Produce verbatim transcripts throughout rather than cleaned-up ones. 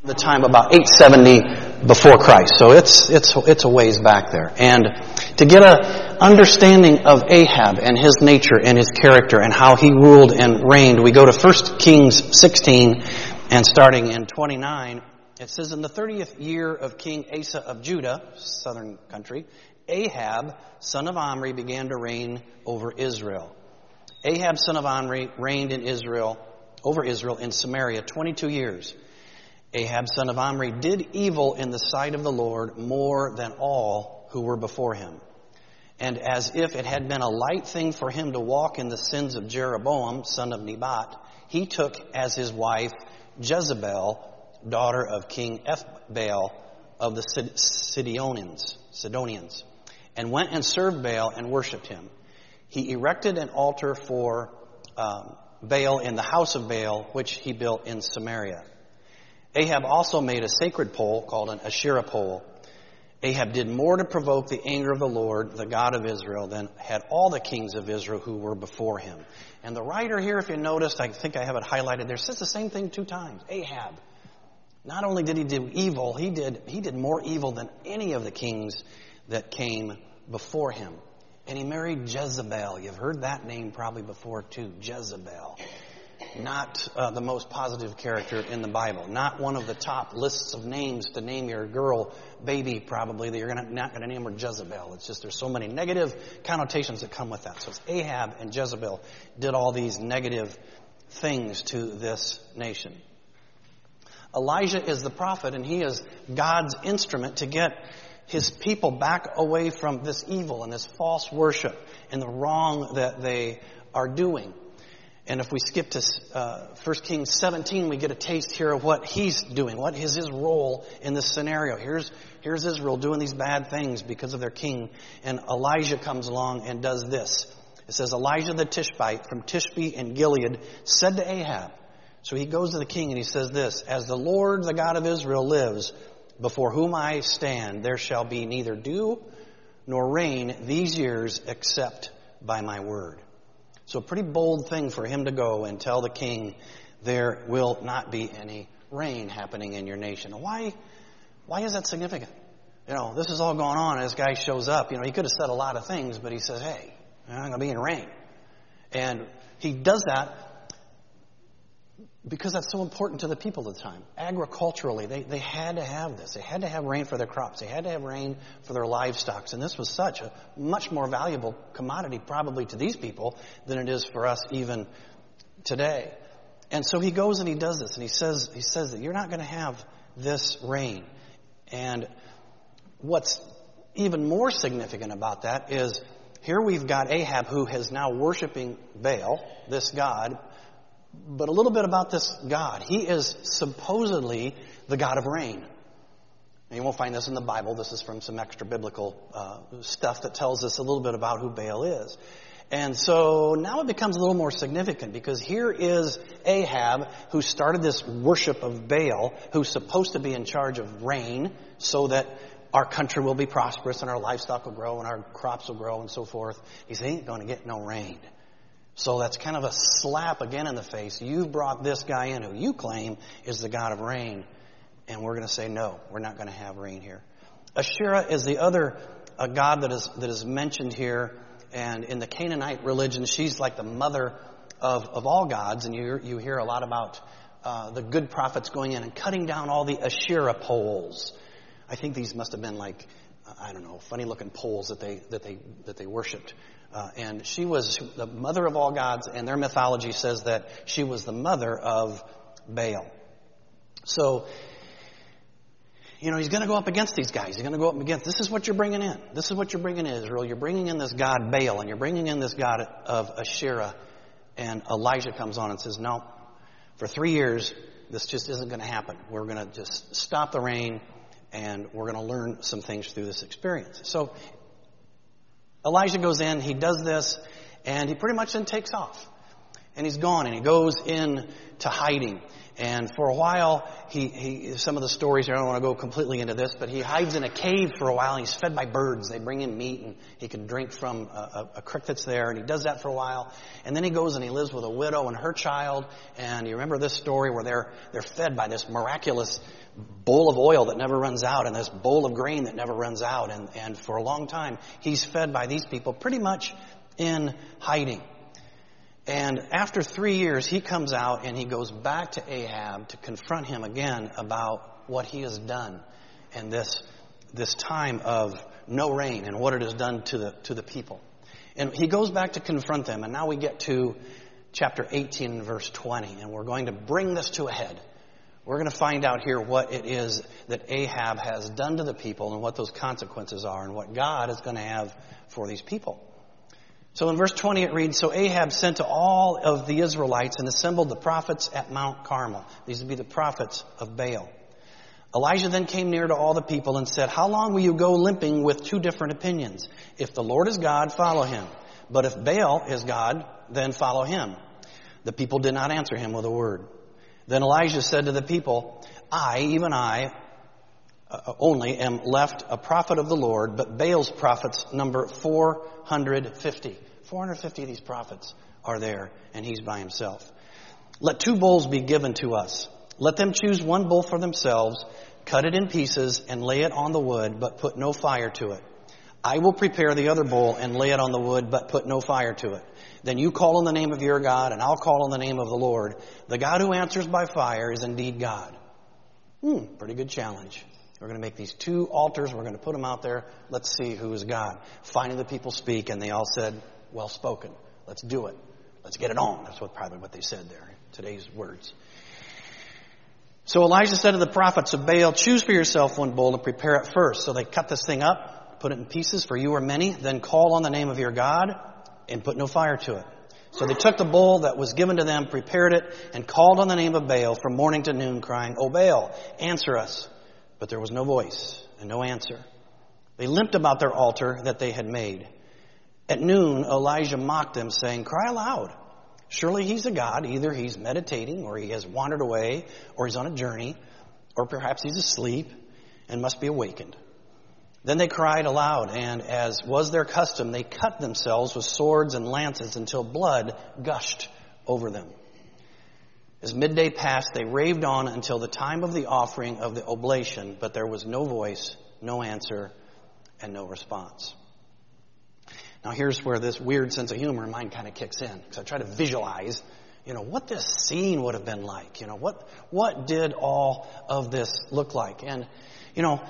the time about eight seventy before Christ. So it's it's it's a ways back there. And to get a understanding of Ahab and his nature and his character and how he ruled and reigned, we go to First Kings sixteen, and starting in twenty-nine, it says, in the thirtieth year of King Asa of Judah, southern country, Ahab, son of Omri, began to reign over Israel. Ahab, son of Omri, reigned in Israel, over Israel in Samaria twenty-two years. Ahab, son of Omri, did evil in the sight of the Lord more than all who were before him. And as if it had been a light thing for him to walk in the sins of Jeroboam, son of Nebat, he took as his wife Jezebel, daughter of King Ethbaal of the Sidonians, Sidonians, and went and served Baal and worshipped him. He erected an altar for um, Baal in the house of Baal, which he built in Samaria. Ahab also made a sacred pole called an Asherah pole. Ahab did more to provoke the anger of the Lord, the God of Israel, than had all the kings of Israel who were before him. And the writer here, if you noticed, I think I have it highlighted there, says the same thing two times. Ahab. Not only did he do evil, he did he did more evil than any of the kings that came before him. And he married Jezebel. You've heard that name probably before too, Jezebel. Not uh, the most positive character in the Bible. Not one of the top lists of names to name your girl, baby, probably, that you're gonna, not going to name her Jezebel. It's just there's so many negative connotations that come with that. So it's Ahab and Jezebel did all these negative things to this nation. Elijah is the prophet, and he is God's instrument to get his people back away from this evil and this false worship and the wrong that they are doing. And if we skip to uh, First Kings seventeen, we get a taste here of what he's doing. What is his role in this scenario? Here's, here's Israel doing these bad things because of their king. And Elijah comes along and does this. It says, Elijah the Tishbite from Tishbe in Gilead said to Ahab. So he goes to the king and he says this, as the Lord, the God of Israel, lives, before whom I stand, there shall be neither dew nor rain these years except by my word. So a pretty bold thing for him to go and tell the king, there will not be any rain happening in your nation. Why, why is that significant? You know, this is all going on, and this guy shows up. You know, he could have said a lot of things, but he says, hey, I'm going to be in rain. And he does that because that's so important to the people of the time. Agriculturally, they, they had to have this. They had to have rain for their crops. They had to have rain for their livestock. And this was such a much more valuable commodity probably to these people than it is for us even today. And so he goes and he does this. And he says, he says that you're not going to have this rain. And what's even more significant about that is here we've got Ahab, who is now worshiping Baal, this god. But a little bit about this God. He is supposedly the God of rain. And you won't find this in the Bible. This is from some extra biblical uh, stuff that tells us a little bit about who Baal is. And so now it becomes a little more significant because here is Ahab, who started this worship of Baal, who's supposed to be in charge of rain so that our country will be prosperous and our livestock will grow and our crops will grow and so forth. He says, ain't going to get no rain. So that's kind of a slap again in the face. You've brought this guy in who you claim is the God of rain. And we're going to say, no, we're not going to have rain here. Asherah is the other uh, god that is that is mentioned here. And in the Canaanite religion, she's like the mother of, of all gods. And you, you hear a lot about uh, the good prophets going in and cutting down all the Asherah poles. I think these must have been like, uh, I don't know, funny looking poles that they that they that they worshipped. Uh, and she was the mother of all gods, and their mythology says that she was the mother of Baal. So, you know, he's going to go up against these guys. He's going to go up against, this is what you're bringing in. This is what you're bringing in, Israel. You're bringing in this god Baal, and you're bringing in this god of Asherah. And Elijah comes on and says, no, for three years, this just isn't going to happen. We're going to just stop the rain, and we're going to learn some things through this experience. So Elijah goes in, he does this, and he pretty much then takes off. and he's gone, and he goes in to hiding. And for a while, he, he some of the stories here, I don't want to go completely into this, but he hides in a cave for a while, and he's fed by birds. They bring him meat, and he can drink from a, a, a creek that's there, and he does that for a while. And then he goes and he lives with a widow and her child. And you remember this story where they're they're fed by this miraculous bowl of oil that never runs out, and this bowl of grain that never runs out. And, and for a long time, he's fed by these people pretty much in hiding. And after three years, he comes out and he goes back to Ahab to confront him again about what he has done and this this time of no rain and what it has done to the to the people. And he goes back to confront them. And now we get to chapter eighteen, verse twenty, and we're going to bring this to a head. We're going to find out here what it is that Ahab has done to the people and what those consequences are and what God is going to have for these people. So in verse twenty it reads, "So Ahab sent to all of the Israelites and assembled the prophets at Mount Carmel." These would be the prophets of Baal. "Elijah then came near to all the people and said, 'How long will you go limping with two different opinions? If the Lord is God, follow him. But if Baal is God, then follow him.' The people did not answer him with a word. Then Elijah said to the people, 'I, even I, uh, only am left a prophet of the Lord, but Baal's prophets number four hundred fifty. four hundred fifty of these prophets are there, and he's by himself. Let two bulls be given to us. Let them choose one bull for themselves, cut it in pieces, and lay it on the wood, but put no fire to it. I will prepare the other bull and lay it on the wood, but put no fire to it. Then you call on the name of your God, and I'll call on the name of the Lord. The God who answers by fire is indeed God.'" Hmm, pretty good challenge. We're going to make these two altars. We're going to put them out there. Let's see who is God. Finally, the people speak, and they all said, "Well spoken. Let's do it. Let's get it on." That's what probably what they said there. Today's words. So Elijah said to the prophets of Baal, "Choose for yourself one bull and prepare it first." So they cut this thing up, put it in pieces, for you are many. Then call on the name of your God and put no fire to it. So they took the bull that was given to them, prepared it, and called on the name of Baal from morning to noon, crying, "O Baal, answer us." But there was no voice and no answer. They limped about their altar that they had made. At noon, Elijah mocked them, saying, "Cry aloud. Surely he's a god. Either he's meditating, or he has wandered away, or he's on a journey, or perhaps he's asleep and must be awakened." Then they cried aloud, and as was their custom, they cut themselves with swords and lances until blood gushed over them. As midday passed, they raved on until the time of the offering of the oblation, but there was no voice, no answer, and no response. Now here's where this weird sense of humor in mine kind of kicks in, because I try to visualize, you know, what this scene would have been like. You know, what what did all of this look like? And, you know,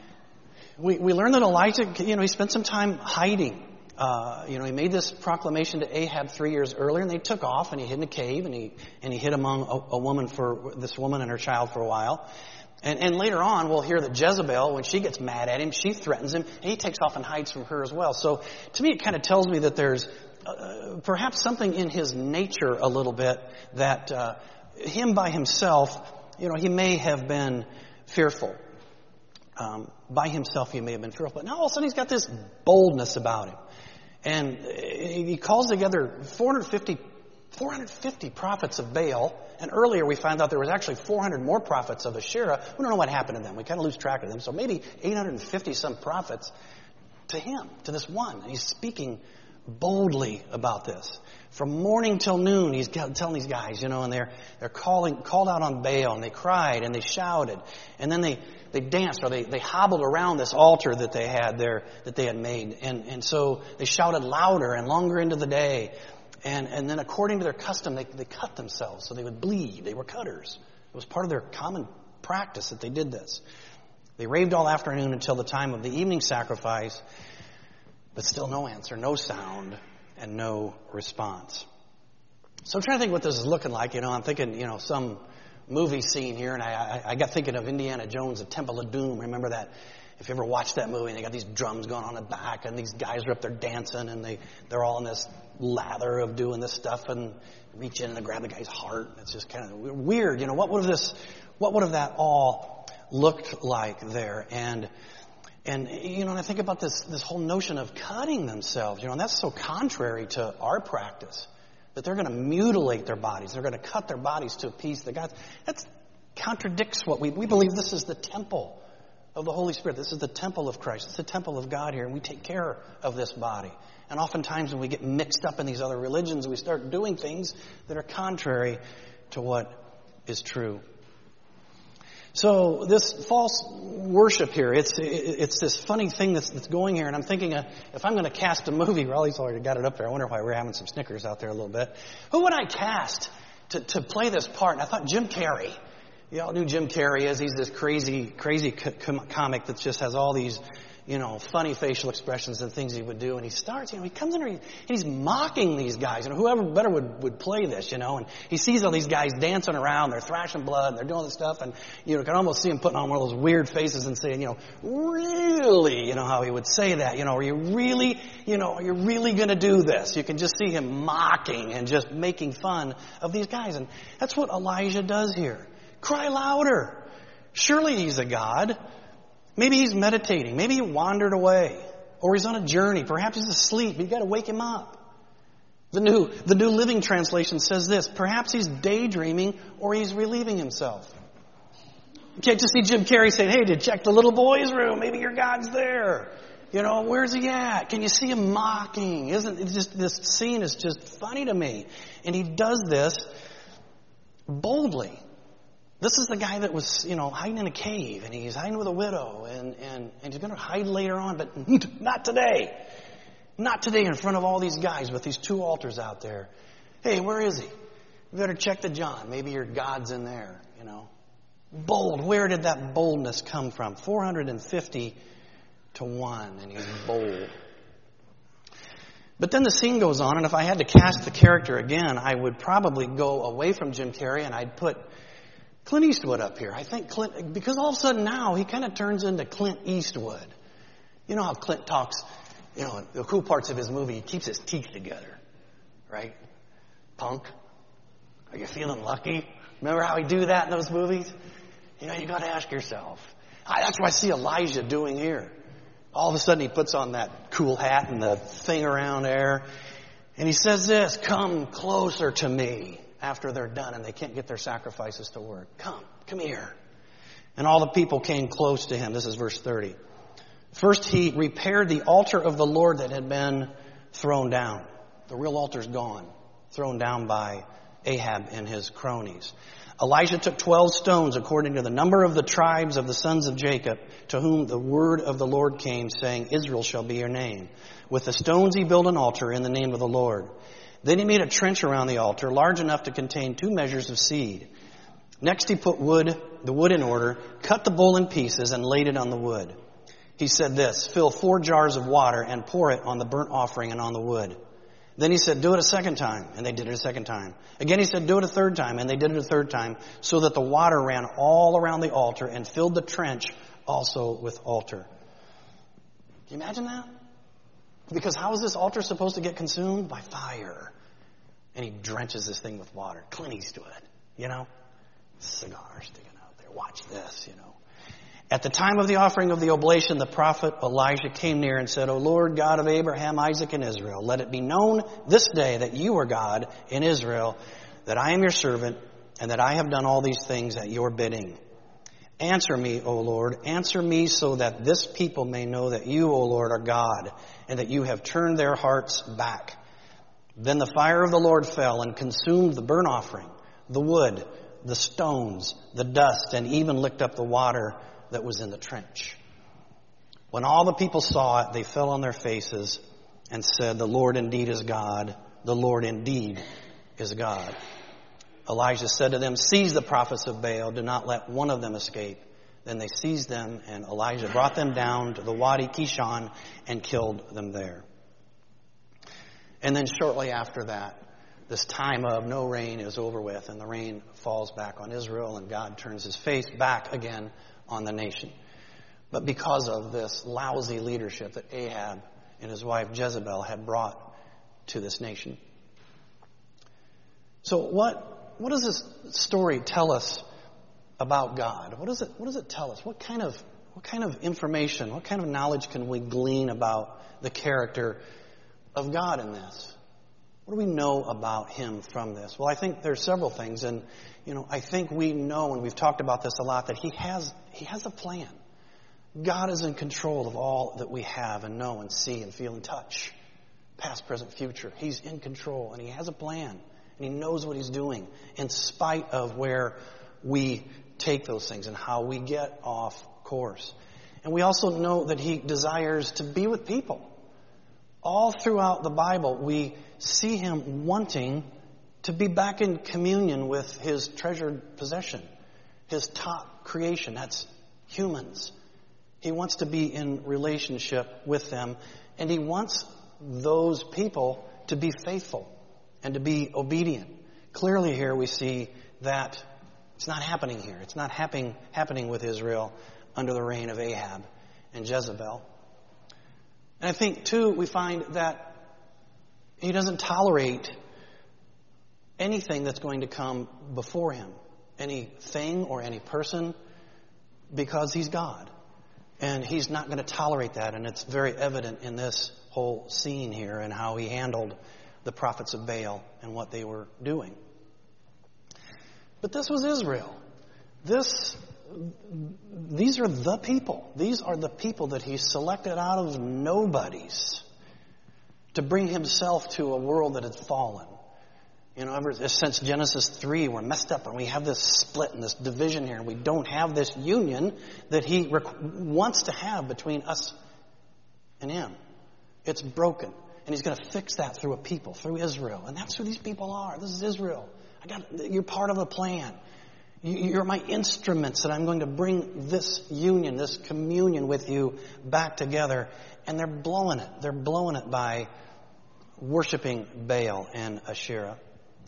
we we learned that Elijah, you know, he spent some time hiding. Uh, you know, he made this proclamation to Ahab three years earlier, and they took off, and he hid in a cave, and he and he hid among a, a woman for this woman and her child for a while. And, and later on, we'll hear that Jezebel, when she gets mad at him, she threatens him, and he takes off and hides from her as well. So to me, it kind of tells me that there's uh, perhaps something in his nature a little bit that uh, him by himself, you know, he may have been fearful. Um, by himself, he may have been fearful. But now all of a sudden, he's got this boldness about him. And he calls together four hundred fifty, four hundred fifty prophets of Baal. And earlier we found out there was actually four hundred more prophets of Asherah. We don't know what happened to them. We kind of lose track of them. So maybe eight hundred fifty some prophets to him, to this one. And he's speaking boldly about this. From morning till noon, he's telling these guys, you know, and they're they're calling called out on Baal, and they cried and they shouted, and then they they danced, or they they hobbled around this altar that they had there that they had made, and and so they shouted louder and longer into the day, and and then according to their custom, they they cut themselves so they would bleed. They were cutters. It was part of their common practice that they did this. They raved all afternoon until the time of the evening sacrifice, but still no answer, no sound, and no response. So I'm trying to think what this is looking like. You know, I'm thinking, you know, some movie scene here, and I, I, I got thinking of Indiana Jones, The Temple of Doom. Remember that? If you ever watched that movie, and they got these drums going on in the back, and these guys are up there dancing, and they, they're all in this lather of doing this stuff, and reach in and grab the guy's heart. It's just kind of weird. You know, what would have this, what would have that all looked like there? And And, you know, and I think about this, this whole notion of cutting themselves, you know, and that's so contrary to our practice. But they're going to mutilate their bodies. They're going to cut their bodies to a piece. The God, that contradicts what we, we believe this is the temple of the Holy Spirit. This is the temple of Christ. It's the temple of God here, and we take care of this body. And oftentimes when we get mixed up in these other religions, we start doing things that are contrary to what is true. So this false worship here, it's it's this funny thing that's, that's going here. And I'm thinking, uh, if I'm going to cast a movie, Raleigh's already got it up there. I wonder why we're having some Snickers out there a little bit. Who would I cast to, to play this part? And I thought Jim Carrey. You all knew Jim Carrey is. He's this crazy, crazy co- comic that just has all these, you know, funny facial expressions and things he would do. And he starts, you know, he comes in and he's mocking these guys. You know, whoever better would, would play this, you know. And he sees all these guys dancing around. They're thrashing blood. And they're doing this stuff. And, you know, can almost see him putting on one of those weird faces and saying, you know, really, you know, how he would say that. You know, are you really, you know, are you really going to do this? You can just see him mocking and just making fun of these guys. And that's what Elijah does here. Cry louder. Surely he's a God. Maybe he's meditating. Maybe he wandered away. Or he's on a journey. Perhaps he's asleep. You've got to wake him up. The New, the New Living Translation says this. Perhaps he's daydreaming or he's relieving himself. You can't just see Jim Carrey saying, hey, did you check the little boy's room? Maybe your God's there. You know, where's he at? Can you see him mocking? Isn't it just, this scene is just funny to me. And he does this boldly. This is the guy that was, you know, hiding in a cave, and he's hiding with a widow, and, and, and he's going to hide later on, but not today. Not today in front of all these guys with these two altars out there. Hey, where is he? You better check the John. Maybe your God's in there, you know. Bold. Where did that boldness come from? four hundred fifty to one, and he's bold. But then the scene goes on, and if I had to cast the character again, I would probably go away from Jim Carrey, and I'd put Clint Eastwood up here. I think Clint, because all of a sudden now he kind of turns into Clint Eastwood. You know how Clint talks, you know, the cool parts of his movie, he keeps his teeth together, right? Punk, are you feeling lucky? Remember how he do that in those movies? You know, you got to ask yourself. I, that's what I see Elijah doing here. All of a sudden he puts on that cool hat and the thing around there, and he says this, come closer to me. After they're done and they can't get their sacrifices to work. Come, come here. And all the people came close to him. This is verse thirty. First he repaired the altar of the Lord that had been thrown down. The real altar's gone. Thrown down by Ahab and his cronies. Elijah took twelve stones according to the number of the tribes of the sons of Jacob, to whom the word of the Lord came, saying, Israel shall be your name. With the stones he built an altar in the name of the Lord. Then he made a trench around the altar, large enough to contain two measures of seed. Next he put wood, the wood in order, cut the bull in pieces, and laid it on the wood. He said this, fill four jars of water and pour it on the burnt offering and on the wood. Then he said, do it a second time, and they did it a second time. Again he said, do it a third time, and they did it a third time, so that the water ran all around the altar and filled the trench also with altar. Can you imagine that? Because how is this altar supposed to get consumed? By fire. And he drenches this thing with water. Clint Eastwood, you know? Cigar sticking out there. Watch this, you know. At the time of the offering of the oblation, the prophet Elijah came near and said, O Lord God of Abraham, Isaac, and Israel, let it be known this day that you are God in Israel, that I am your servant, and that I have done all these things at your bidding. Answer me, O Lord, answer me so that this people may know that you, O Lord, are God, and that you have turned their hearts back. Then the fire of the Lord fell and consumed the burnt offering, the wood, the stones, the dust, and even licked up the water that was in the trench. When all the people saw it, they fell on their faces and said, the Lord indeed is God, the Lord indeed is God. Elijah said to them, seize the prophets of Baal, do not let one of them escape. Then they seized them, and Elijah brought them down to the Wadi Kishon and killed them there. And then shortly after that, this time of no rain is over with, and the rain falls back on Israel, and God turns his face back again on the nation. But because of this lousy leadership that Ahab and his wife Jezebel had brought to this nation. So what what does this story tell us about God? What does it what does it tell us? What kind of what kind of information, what kind of knowledge can we glean about the character of God in this? What do we know about him from this? Well, I think there's several things, and you know, I think we know, and we've talked about this a lot, that he has he has a plan. God is in control of all that we have and know and see and feel and touch, past, present, future. He's in control, and he has a plan, and he knows what he's doing, in spite of where we take those things and how we get off course. And we also know that he desires to be with people. All throughout the Bible, we see him wanting to be back in communion with his treasured possession, his top creation. That's humans. He wants to be in relationship with them, and he wants those people to be faithful and to be obedient. Clearly here we see that it's not happening here. It's not happening, happening with Israel under the reign of Ahab and Jezebel. And I think, too, we find that he doesn't tolerate anything that's going to come before him, anything or any person, because he's God. And he's not going to tolerate that, and it's very evident in this whole scene here and how he handled the prophets of Baal and what they were doing. But this was Israel. This, these are the people. These are the people that he selected out of nobodies to bring himself to a world that had fallen. You know, ever since Genesis three, we're messed up and we have this split and this division here, and we don't have this union that he rec- wants to have between us and him. It's broken. And he's going to fix that through a people, through Israel. And that's who these people are. This is Israel. I got, you're part of the plan. You're my instruments, and I'm going to bring this union, this communion with you back together. And they're blowing it. They're blowing it by worshiping Baal and Asherah.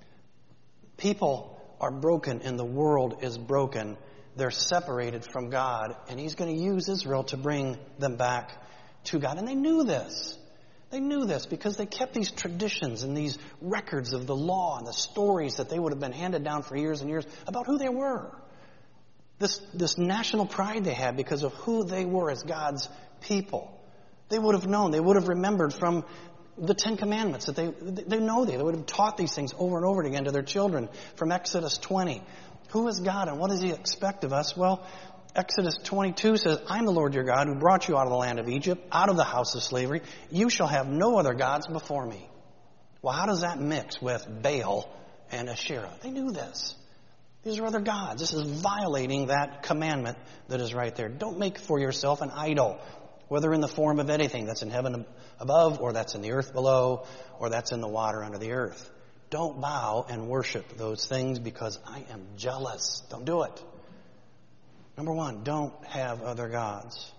People are broken and the world is broken. They're separated from God, and he's going to use Israel to bring them back to God. And they knew this. They knew this because they kept these traditions and these records of the law and the stories that they would have been handed down for years and years about who they were. This, this national pride they had because of who they were as God's people. They would have known, they would have remembered from the Ten Commandments that they, they know they, they would have taught these things over and over again to their children from Exodus twenty. Who is God and what does he expect of us? Well, Exodus twenty-two says, I'm the Lord your God who brought you out of the land of Egypt, out of the house of slavery. You shall have no other gods before me. Well, how does that mix with Baal and Asherah? They knew this. These are other gods. This is violating that commandment that is right there. Don't make for yourself an idol, whether in the form of anything that's in heaven above, or that's in the earth below, or that's in the water under the earth. Don't bow and worship those things because I am jealous. Don't do it. Number one, don't have other gods.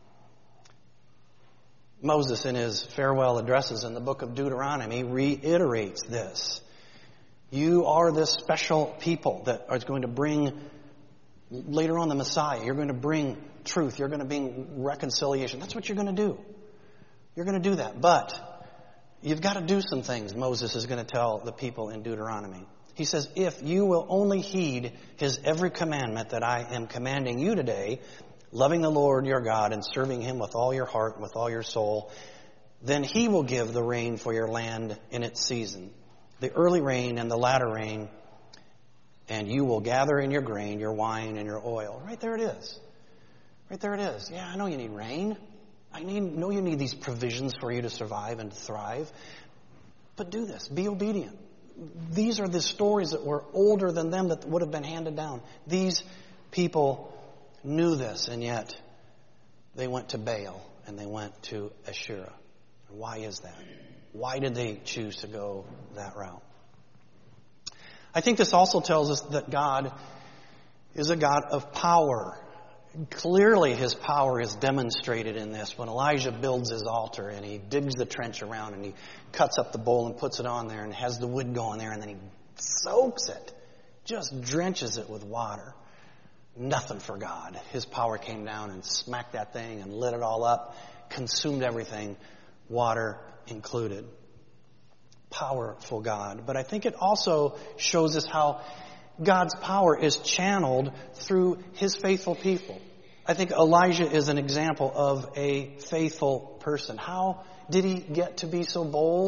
Moses, in his farewell addresses in the book of Deuteronomy, reiterates this. You are this special people that is going to bring, later on, the Messiah. You're going to bring truth. You're going to bring reconciliation. That's what you're going to do. You're going to do that. But you've got to do some things, Moses is going to tell the people in Deuteronomy. He says, if you will only heed his every commandment that I am commanding you today, loving the Lord your God and serving him with all your heart and with all your soul, then he will give the rain for your land in its season, the early rain and the latter rain, and you will gather in your grain, your wine, and your oil. Right there it is. Right there it is. Yeah, I know you need rain. I need, know you need these provisions for you to survive and to thrive. But do this. Be obedient. These are the stories that were older than them that would have been handed down. These people knew this, and yet they went to Baal and they went to Asherah. Why is that? Why did they choose to go that route? I think this also tells us that God is a God of power. Clearly his power is demonstrated in this when Elijah builds his altar and he digs the trench around and he cuts up the bowl and puts it on there and has the wood go in there and then he soaks it, just drenches it with water. Nothing for God. His power came down and smacked that thing and lit it all up, consumed everything, water included. Powerful God. But I think it also shows us how God's power is channeled through his faithful people. I think Elijah is an example of a faithful person. How did he get to be so bold?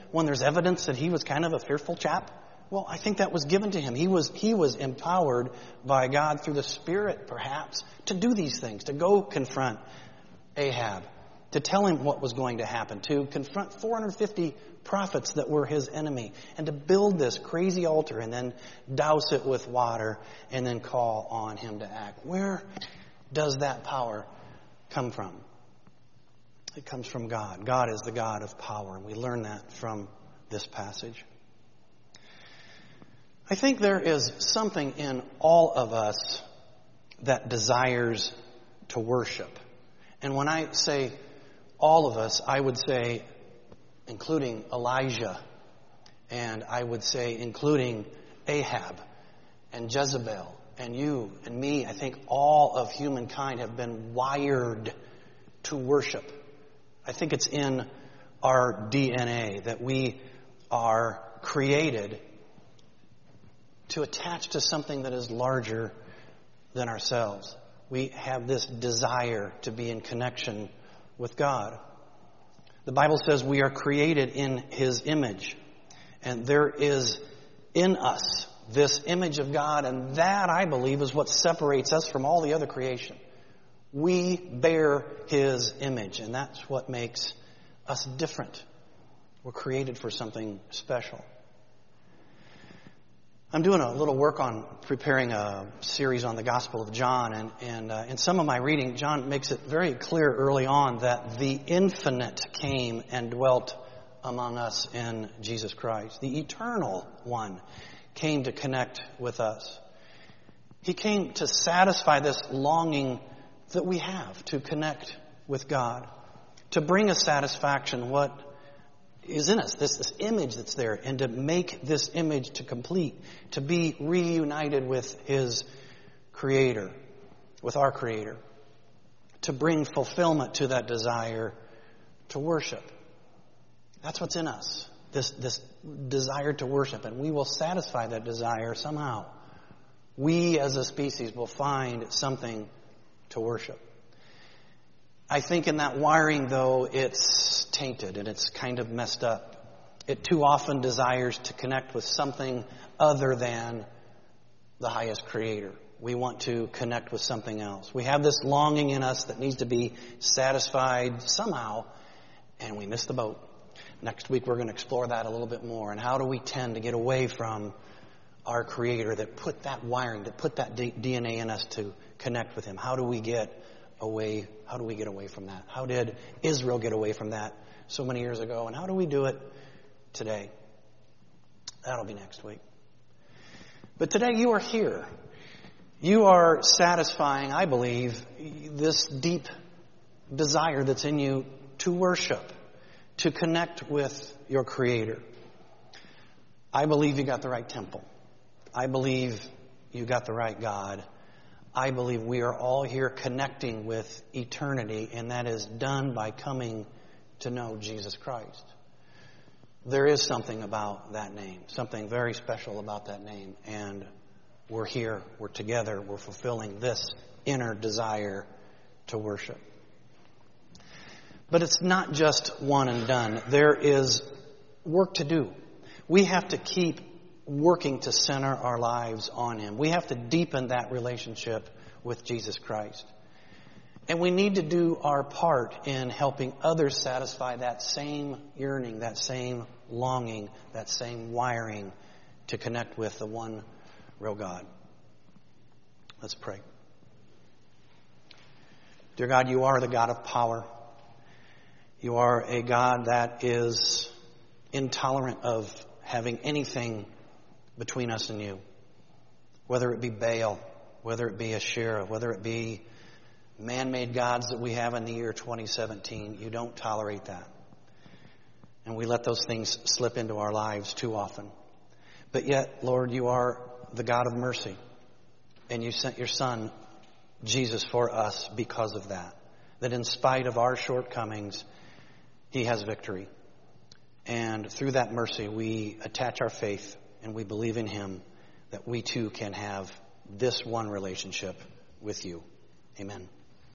when there's evidence that he was kind of a fearful chap? Well, I think that was given to him. He was, he was empowered by God through the Spirit, perhaps, to do these things, to go confront Ahab, to tell him what was going to happen, to confront four hundred fifty prophets that were his enemy, and to build this crazy altar and then douse it with water and then call on him to act. Where does that power come from? It comes from God. God is the God of power, and we learn that from this passage. I think there is something in all of us that desires to worship. And when I say all of us, I would say including Elijah, and I would say including Ahab and Jezebel and you and me. I think all of humankind have been wired to worship. I think it's in our D N A that we are created to attach to something that is larger than ourselves. We have this desire to be in connection with God. The Bible says we are created in His image. And there is in us this image of God, and that, I believe, is what separates us from all the other creation. We bear His image, and that's what makes us different. We're created for something special. I'm doing a little work on preparing a series on the Gospel of John, and, and uh, in some of my reading, John makes it very clear early on that the infinite came and dwelt among us in Jesus Christ. The eternal one came to connect with us. He came to satisfy this longing that we have to connect with God, to bring us satisfaction what is in us, this, this image that's there, and to make this image to complete, to be reunited with His Creator, with our Creator, to bring fulfillment to that desire to worship. That's what's in us, this, this desire to worship, and we will satisfy that desire somehow. We as a species will find something to worship. I think in that wiring, though, it's tainted and it's kind of messed up. It too often desires to connect with something other than the highest Creator. We want to connect with something else. We have this longing in us that needs to be satisfied somehow, and we miss the boat. Next week we're going to explore that a little bit more. And how do we tend to get away from our Creator that put that wiring, that put that D N A in us to connect with Him? How do we get away? How do we get away from that? How did Israel get away from that so many years ago? And how do we do it today? That'll be next week. But today you are here. You are satisfying, I believe, this deep desire that's in you to worship, to connect with your Creator. I believe you got the right temple. I believe you got the right God. I believe we are all here connecting with eternity, and that is done by coming to know Jesus Christ. There is something about that name, something very special about that name, and we're here, we're together, we're fulfilling this inner desire to worship. But it's not just one and done. There is work to do. We have to keep working to center our lives on Him. We have to deepen that relationship with Jesus Christ. And we need to do our part in helping others satisfy that same yearning, that same longing, that same wiring to connect with the one real God. Let's pray. Dear God, You are the God of power. You are a God that is intolerant of having anything between us and You. Whether it be Baal, whether it be Asherah, whether it be man-made gods that we have in the year twenty seventeen, You don't tolerate that. And we let those things slip into our lives too often. But yet, Lord, You are the God of mercy. And You sent Your Son, Jesus, for us because of that. That in spite of our shortcomings, He has victory. And through that mercy, we attach our faith and we believe in Him that we too can have this one relationship with You. Amen.